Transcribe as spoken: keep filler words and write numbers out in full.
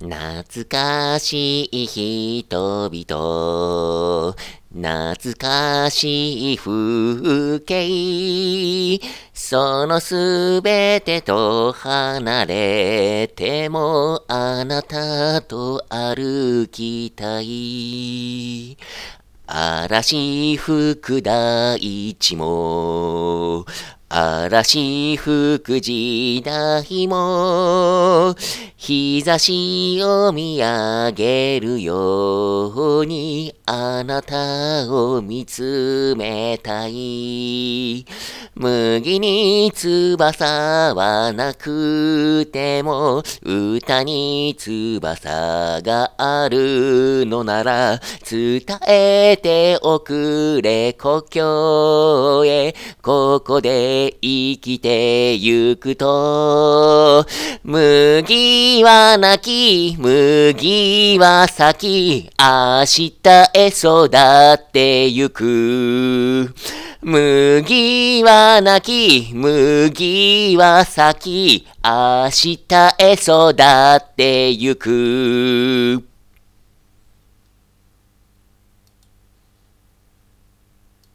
懐かしい人々、懐かしい風景、そのすべてと離れてもあなたと歩きたい。嵐吹く大地も、嵐吹く時代も、日差しを見上げるようにあなたを見つめたい。麦に翼はなくても歌に翼があるのなら伝えておくれ故郷へここで生きてゆくと麦は泣き麦は咲き明日へ育ってゆく麦は泣き、麦は咲き、明日へ育ってゆく。